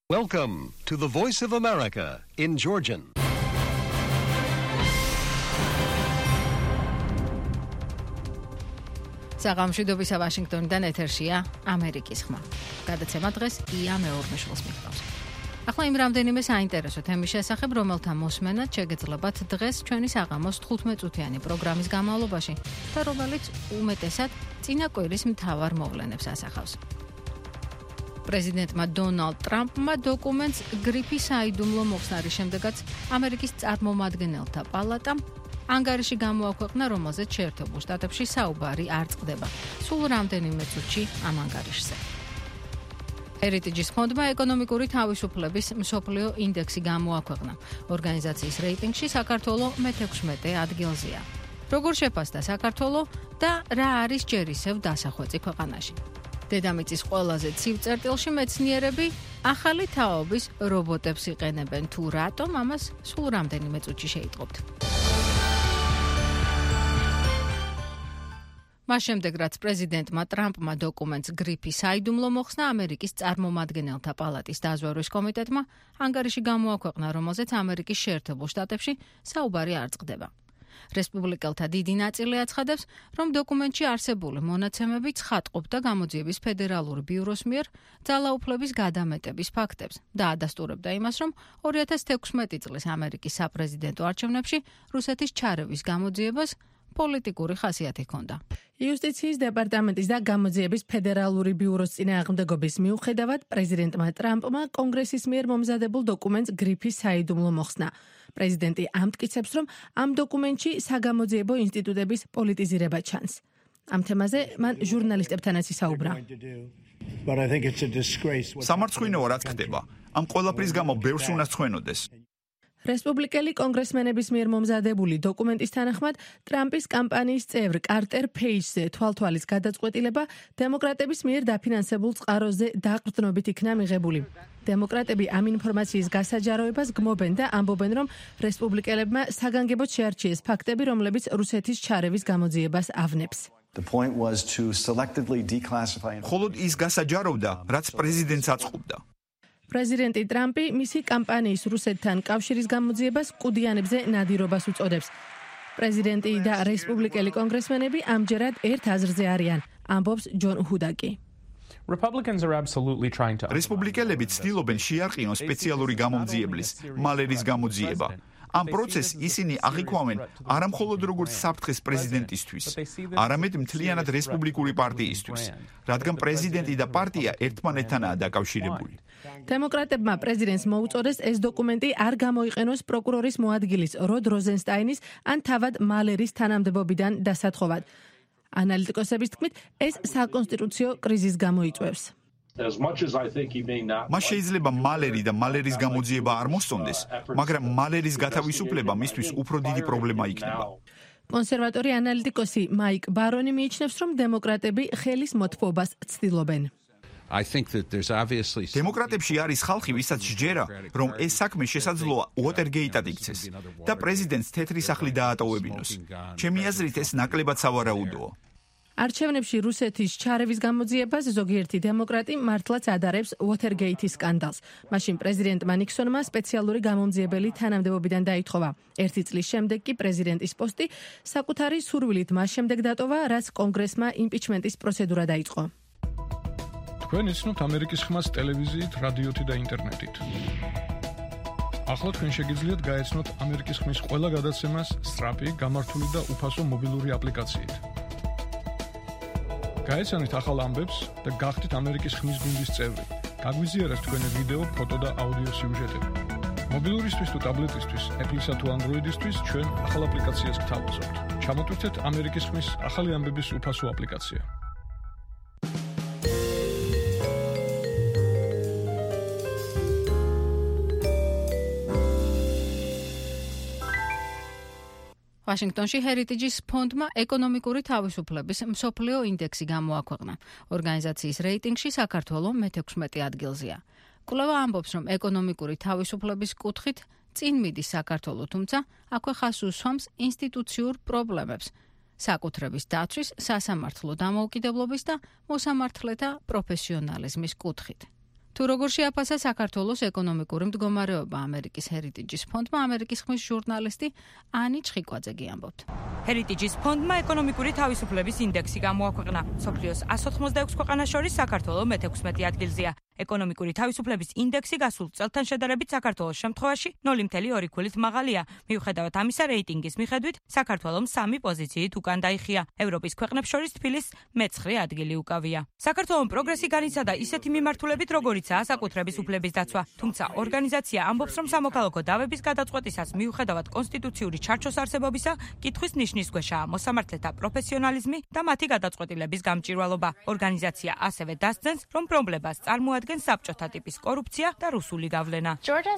Welcome to the Voice of America in Georgian. საღამოშვიდობისა ვაშინგტონიდან ეთერშია ამერიკის ხმა. გადაცემა დღეს ია მეორმეშვილს მიჰყავს. ახლა იმ რამდენიმე საინტერესო თემის შესახებ, რომელთა მოსმენად შეგეძლებათ დღეს ჩვენი საღამოს 15-წუთიანი პროგრამის განმავლობაში და რომელიც უმეტესად წინა კვირის მთავარ მოვლენებს ასახავს. პრეზიდენტმა დონალდ ტრამპმა დოკუმენტს გრიფის საიდუმლო მოხსნარის შემდეგაც ამერიკის წარმომადგენელთა პალატამ ანგარიში გამოაქვეყნა, რომელზეც შეერთებულ შტატებში საუბარი არ წყდება. სულ რამდენიმე წუთში ამ ანგარიშზე. Heritage-ის ფონდმა ეკონომიკური თავისუფლების მსოფლიო ინდექსი გამოაქვეყნა. ორგანიზაციის რეიტინგში საქართველო მე-16 ადგილზეა. როგორ შეფასდა საქართველო და რა არის ჯერ ისევ დასახვეწი ქვეყანაში? დედამიწის ყველაზე ცივ წერტილში მეცნიერები ახალი თაობის რობოტებს იყენებენ თუ რატომ, ამას სულ რამდენიმე წუთში შეიტყობთ. მას შემდეგ, რაც პრეზიდენტმა ტრამპმა დოკუმენტს გრიფის საიდუმლო მოხსნა, ამერიკის წარმომადგენელთა პალატის დაზვერვის კომიტეტმა ანგარიში გამოაქვეყნა, რომელზეც ამერიკის შეერთებულ შტატებში საუბარი არ წყდება. რესპუბლიკელთა დიდი ნაწილი აცხადებს, რომ დოკუმენტში არსებული მონაცემები ცხადყოფდა გამოძიების ფედერალური ბიუროს მიერ ძალაუფლების გადამეტების ფაქტებს და ადასტურებდა იმას, რომ 2016 წლის ამერიკის საპრეზიდენტო არჩევნებში რუსეთის ჩარევის გამოძიებას პოლიტიკური ხასიათი ჰქონდა. იუსტიციის დეპარტამენტის და გამოძიების ფედერალური ბიუროს წინააღმდეგობის მიუხედავად პრეზიდენტმა ტრამპმა კონგრესის მიერ მომზადებულ დოკუმენტს გრიფის საიდუმლო მოხსნა. პრეზიდენტი ამტკიცებს, რომ ამ დოკუმენტში საგამოძიებო ინსტიტუტების პოლიტიზირება ჩანს. ამ თემაზე მან ჟურნალისტებთანაც ისაუბრა. სამარცხვინოა რაც ხდება. ამ ყველაფრის გამო ბევრს უნდა ცხვენოდეს. რესპუბლიკელი კონგრესმენების მიერ მომზადებული დოკუმენტის თანახმად, ტრამპის კამპანიის წევრ კარტერ პეიჯზე თვალთვალის გადაწყვეტილება დემოკრატების მიერ დაფინანსებულ წყაროზე დაყრდნობით იქნა მიღებული. დემოკრატები ამ ინფორმაციის გასაჯაროებას გმობენ და ამბობენ, რომ რესპუბლიკელებმა საგანგებოდ შეარჩიეს ფაქტები, რომლებიც რუსეთის ჩარევის გამოძიებას ავნებს. მხოლოდ ის გასაჯაროვდა, რაც პრეზიდენტს აწყობდა. პრეზიდენტი ტრამპი მისი კამპანიის რუსეთთან კავშირის გამოძიებას კუდიანებზე ნადირობას უწოდებს. პრეზიდენტი და რესპუბლიკელი კონგრესმენები ამჯერად ერთ აზრზე არიან, ამბობს ჯონ ჰუდაკი. რესპუბლიკელები ცდილობენ შეარყიონ სპეციალური გამომძიებლის, მალერის გამოძიება. ამ პროცესს ისინი აღიქვამენ არა მხოლოდ როგორც საფრთხეს პრეზიდენტისთვის, არამედ მთლიანად რესპუბლიკური პარტიისთვის, რადგან პრეზიდენტი და პარტია ერთმანეთთანაა დაკავშირებული. დემოკრატებმა პრეზიდენტს მოუწოდეს ეს დოკუმენტი არ გამოიყენოს პროკურორის მოადგილის როდ როზენსტაინის ან თავად მალერის თანამდებობიდან დასათხოვად. ანალიტიკოსების თქმით, ეს საკონსტიტუციო კრიზისს გამოიწვევს. მას შეიძლება მალერი და მალერის გამოძიება არ მოსწონდეს, მაგრამ მალერის გათავისუფლება მისთვის უფრო დიდი პრობლემა იქნება. კონსერვატორი ანალიტიკოსი მაიკ ბარონი მიიჩნევს, რომ დემოკრატები ხელის მოთხოვებას ცდილობენ. დემოკრატებში არის ხალხი, ვისაც სჯერა, რომ ეს საქმე შესაძლოა უოტერგეიტად იქცეს და პრეზიდენტს თეთრი სახლი დაატოვებინოს. ჩემი აზრით, ეს ნაკლებად სავარაუდოა. არჩევნებში რუსეთის ჩარევის გამოძიებას ზოგიერთი დემოკრატი მართლაც ადარებს უოტერგეიტის სკანდალს. მაშინ პრეზიდენტმა ნიქსონმა სპეციალური გამომძიებელი თანამდებობიდან დაითხოვა. 1 წლის შემდეგ კი პრეზიდენტის პოსტი საკუთარი სურვილით მას შემდეგ დატოვა, რაც კონგრესმა იმპიჩმენტის პროცედურა დაიწყო. თქვენ იცნობთ ამერიკის ხმას ტელევიზიით, რადიოთი და ინტერნეტით. ახლა თქვენ შეგიძლიათ გაეცნოთ ამერიკის ხმის ყველა გადაცემას სწრაფი, გამართული და უფასო მობილური აპლიკაციით. გაეცანით ახალ ამბებს და გახდით ამერიკის ხმის გუნდის წევრი. გაგვიზიარეთ თქვენი ვიდეო, ფოტო და აუდიო სიუჟეტები. მობილურისთვის თუ ტაბლეტისთვის, Apple-ისა თუ Android-ისთვის ჩვენ ახალ აპლიკაციას გთავაზობთ. ჩამოტვირთეთ ამერიკის ხმის ახალი ამბების უფასო აპლიკაცია. ვაშინგტონში Heritage-ის ფონდმა ეკონომიკური თავისუფლების მსოფლიო ინდექსი გამოაქვეყნა. ორგანიზაციის რეიტინგში საქართველო მე-16 ადგილზეა. კვლევა ამბობს, რომ ეკონომიკური თავისუფლების კუთხით წინ მიდის საქართველო, თუმცა აქვე ხაზს უსვამს ინსტიტუციურ პრობლემებს, საკუთრების დაცვის, სასამართლო დამოუკიდებლობის და მოსამართლეთა პროფესიონალიზმის კუთხით. თუ როგორ შეაფასა საქართველოს ეკონომიკური მდგომარეობა ამერიკის ჰერიტიჯის ფონდმა, ამერიკის ხმის ჟურნალისტი ანი ჩხიკვაძე ამბობთ. ჰერიტიჯის ფონდმა ეკონომიკური თავისუფლების ინდექსი გამოაქვეყნა. მსოფლიოს 186 ქვეყანას შორის საქართველო მე-16 ადგილზეა. ეკონომიკური თავისუფლების ინდექსი გასულ წელთან შედარებით საქართველოს შემთხვევაში 0.2 ქულით მაღალია. მიუხედავად ამისა, რეიტინგის მიხედვით საქართველომ 3 პოზიციით უკან დაიხია. ევროპის ქვეყნებს შორის თბილის მე-9 ადგილი უკავია. საქართველოს პროგრესი განიცადა ისეთი მიმართულებით, როგორიცაა საკუთრების უფლების დაცვა. თუმცა ორგანიზაცია ამბობს, რომ სამოქალაქო დავების გადაწყვეტისას მიუხედავად კონსტიტუციური ჩარჩოს არსებობისა, კითხვის ნიშნის ქვეშაა მოსამართლეთა პროფესიონალიზმი და მათი გადაწყვეტილების გამჭვირვალობა. ორგანიზაცია ასევე დასძენს, რომ პრობლემას წარმოადგენს საბჭოთა ტიპის კორუფცია და რუსული გავლენა.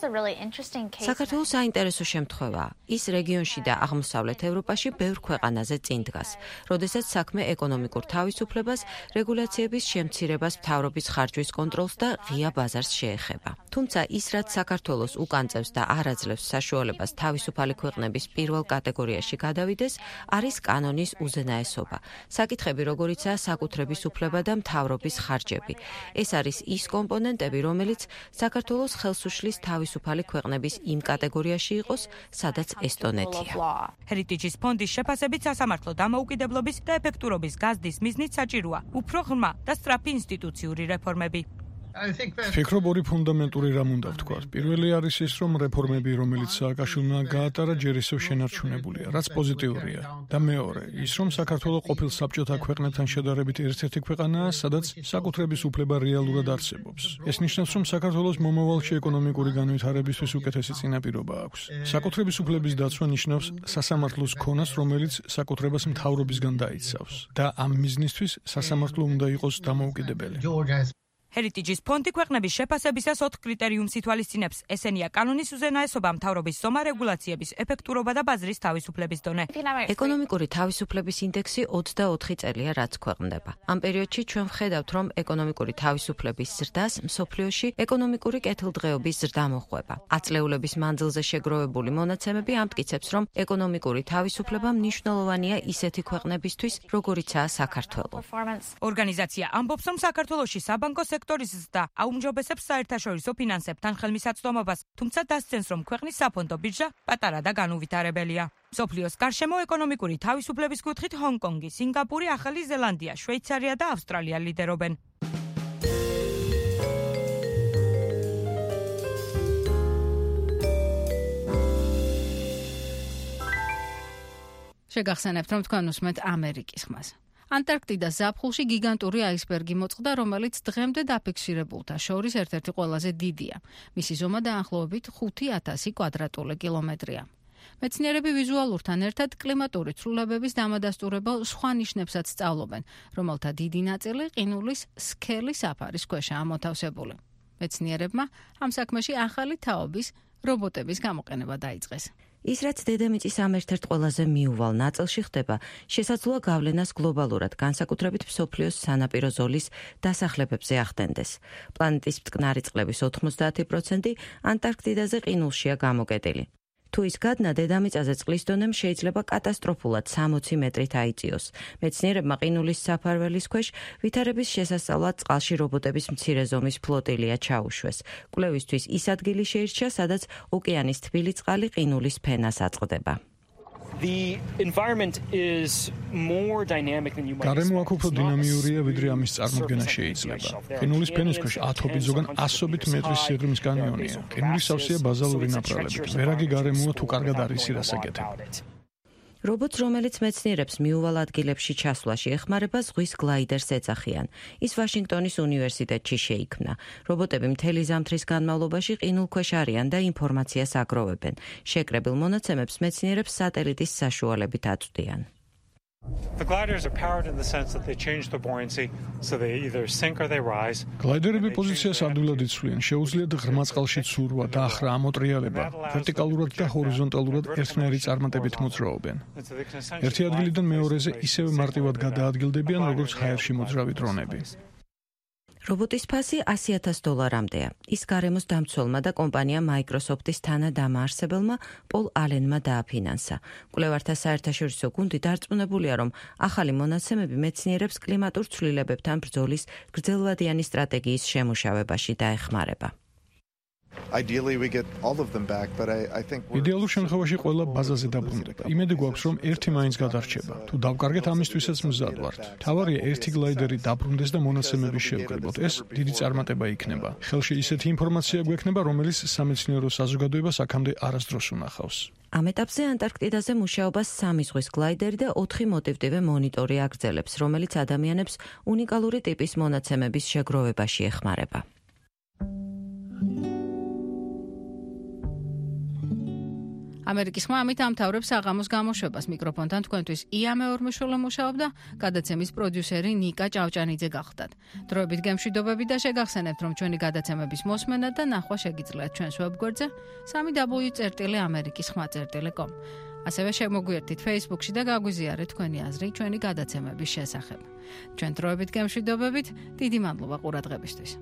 საქართველოს საინტერესო შემთხვევაა. ის რეგიონში და აღმოსავლეთ ევროპაში ბევრ ქვეყანაზე წინ დგას, როდესაც საქმე ეკონომიკურ თავისუფლებას, რეგულაციების შემცირებას, მთავრობის ხარჯვის კონტროლს და ღია ბაზარს შეეხება. თუმცა ის, რაც საქართველოს უკანწევს და არ აძლევს საშუალებას თავისუფალი ქვეყნების პირველ კატეგორიაში გადავიდეს, არის კანონის უზენაესობა. საკითხები, როგორიცაა საკუთრების უფლება და მთავრობის ხარჯები. ეს არის ის კომპონენტები, რომელიც საქართველოს ხელს უშლის თავისუფალი ქვეყნების იმ კატეგორიაში იყოს, სადაც ესტონეთია. ჰერიტიჯის ფონდის შეფასებით სასამართლო დამოუკიდებლობის და ეფექტურობის გაზრდის მიზნით საჭიროა უფრო ღრმა და სწრაფი ინსტიტუციური რეფორმები. ვფიქრობ, ორი ფუნდამენტური რამ უნდა ვთქვათ. პირველი არის ის, რომ რეფორმები, რომელიც სააკაშვილმა გაატარა, ჯერ ისევ შენარჩუნებულია, რაც პოზიტიურია. და მეორე, ის, რომ საქართველოს ყოფილ საბჭოთა ქვეყნებთან შედარებით ერთ-ერთი ქვეყანაა, სადაც საკუთრების უფლება რეალურად არსებობს. ეს ნიშნავს, რომ საქართველოს მომავალში ეკონომიკური განვითარებისთვის უკეთესი წინაპირობა აქვს. საკუთრების უფლების დაცვა ნიშნავს სასამართლოს ქონას, რომელიც საკუთრებას მთავრობისგან დაიცავს. და ამ მიზნისთვის სასამართლო უნდა იყოს დამოუკიდებელი. ჰერიტიჯის ფონდი ქვეყნების შეფასებისას 4 კრიტერიუმს ითვალისწინებს. ესენია კანონის უზენაესობა, მთავრობის ზომა, რეგულაციების ეფექტურობა და ბაზრის თავისუფლების დონე. ეკონომიკური თავისუფლების ინდექსი 24 წელია, რაც ქვეყნდება. ამ პერიოდში ჩვენ ვხედავთ, რომ ეკონომიკური თავისუფლების ზრდას მსოფლიოში ეკონომიკური კეთილდღეობის ზრდა მოჰყვება. აწლეულების მანძილზე შეგროვებული მონაცემები ამტკიცებს, რომ ეკონომიკური თავისუფლება მნიშვნელოვანია ისეთი ქვეყნებისთვის, როგორიცაა საქართველო. ორგანიზაცია ამბობს, რომ საქართველოში საბანკო სექტორის ზრდა აუმჯობესებს საერთაშორისო ფინანსებთან ხელმისაწვდომობას, თუმცა დასცენს, რომ ქვეყნის საფონდო ბირჟა პატარა და განუვითარებელია. მსოფლიოს გარშემო ეკონომიკური თავისუფლების კუთხით ჰონკონგი, სინგაპური, ახალი ზელანდია, შვეიცარია და ავსტრალია ლიდერობენ. შეგახსენებთ, რომ თქვენ უსმენთ ამერიკის ხმას. ანტარქტიდას ზაფხულში გიგანტური აისბერგი მოწყდა, რომელიც დღემდე დაფიქსირებულთა შორის ერთ-ერთი ყველაზე დიდია. მისი ზომა დაახლოებით 5000 კვადრატული კილომეტრია. მეცნიერები ვიზუალურთან ერთად კლიმატური ცვლილებების დამადასტურებელ სხვა ნიშნებსაც სწავლობენ, რომელთა დიდი ნაწილი ყინულის სქელი საფარის ქვეშაა მოთავსებული. მეცნიერებმა ამ საქმეში ახალი თაობის რობოტების გამოყენება დაიწყეს. ის, რაც დედამიწის ამ ერთ-ერთ ყველაზე მიუვალ ნაწილში ხდება, შესაძლოა გავლენას გლობალურად, განსაკუთრებით მსოფლიოს სანაპირო ზოლის დასახლებებზე ახდენდეს. პლანეტის მტკნარი წყლების 90% ანტარქტიდაზე ყინულშია გამოკეტილი. თუ ის გადნა დედამიწაზე წყლის დონემ შეიძლება კატასტროფულად 60 მეტრით აიწიოს. მეცნიერებმა ყინულის საფარველის ქვეშ ვითარების შესასწავლად წყალში რობოტების მცირე ზომის ფლოტილია ჩაუშვეს. კვლევისთვის ის ადგილი შეირჩა, სადაც ოკეანის თბილი წყალი ყინულის ფენას აწყდება. გარემო აქ უფრო დინამიურია, ვიდრე ამის წარმოქმნა შეიძლება. ყინულის ფენის ქვეშ ათობით, ზოგან 100 მეტრის სიღრმის კანიონია. ყინულის სავსეა ბაზალური ნაპრალებით. ვერაგი გარემოა თუ კარგად არის ირასაკეთებ. რობოტს, რომელიც მეცნიერებს მიუვალ ადგილებში ჩასვლაში ეხმარება, ზღვის გლაიდერს ეძახიან. ის ვაშინგტონის უნივერსიტეტში შეიქმნა. რობოტები მთელი ზამთრის განმავლობაში ყინულქვეშ არიან და ინფორმაციას აგროვებენ. შეკრებილ მონაცემებს მეცნიერებს სატელიტის საშუალებით აწვდიან. გლაიდერები პოზიციას ადვილად იცვლიან, შეუძლიათ ღრმა წყალში ცურვა, დახრა, ამოტრიალება, ვერტიკალურად და ჰორიზონტალურად ერთნაირი წარმატებით მოძრაობენ. ერთი ადგილიდან მეორეზე ისევე მარტივად გადაადგილდებიან, როგორც ჰაერში მოძრავი დრონები. რობოტის ფასი $100,000-მდეა. ის გარემოს დამცველმა და კომპანია Microsoft-ის თანადამაარსებელმა პოლ ალენმა დააფინანსა. კვლევართა საერთაშორისო გუნდი დარწმუნებულია, რომ ახალი მონაცემები მეცნიერებს კლიმატურ ცვლილებებთან ბრძოლის გრძელვადიანი სტრატეგიის შემუშავებაში დაეხმარება. იდეალურ შემთხვევაში ყველა ბაზაზე დაბრუნდება. იმედი გვაქვს, რომ ერთი მაინც გადარჩება. თუ დავკარგეთ, ამისთვისაც მზად ვართ. თავარია ერთი გლაიდერი დაბრუნდეს და მონაცემები შევკრიბოთ. ეს დიდი წარმატება იქნება. ხელში ისეთი ინფორმაცია გვექნება, რომელიც სამეცნიერო საზოგადოებას აქამდე არასდროს უნახავს. ამ ეტაპზე ანტარქტიდაზე მუშაობას 3 ზღვის გლაიდერი და 4 მოტივტივე მონიტორი აგრძელებს, რომელიც ადამიანებს უნიკალური ტიპის მონაცემების შეგროვებაში ეხმარება. ამერიკის ხმა ამით ამთავრებს საღამოს გამოშვებას. მიკროფონთან თქვენთვის ია მეორმეშვილე მუშაობდა, გადაცემის პროდიუსერი ნიკა ჭავჭანიძე გახლდათ. დროებით გემშვიდობები და შეგახსენებთ, რომ ჩვენი გადაცემების მოსმენა და ნახვა შეგიძლიათ ჩვენს ვებგვერდზე www.amerikisxma.com. ასევე შემოგვიერთდით Facebook-ში და გაგვიზიარეთ თქვენი აზრი ჩვენი გადაცემების შესახებ. ჩვენ დროებით გემშვიდობებით, დიდი მადლობა ყურადღებისთვის.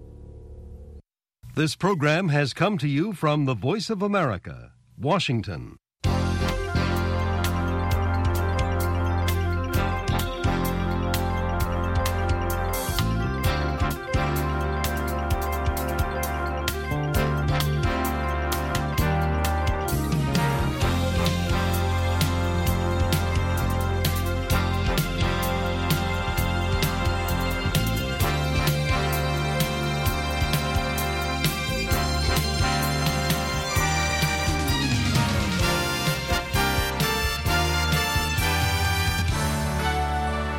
This program has come to you from the Voice of America, Washington.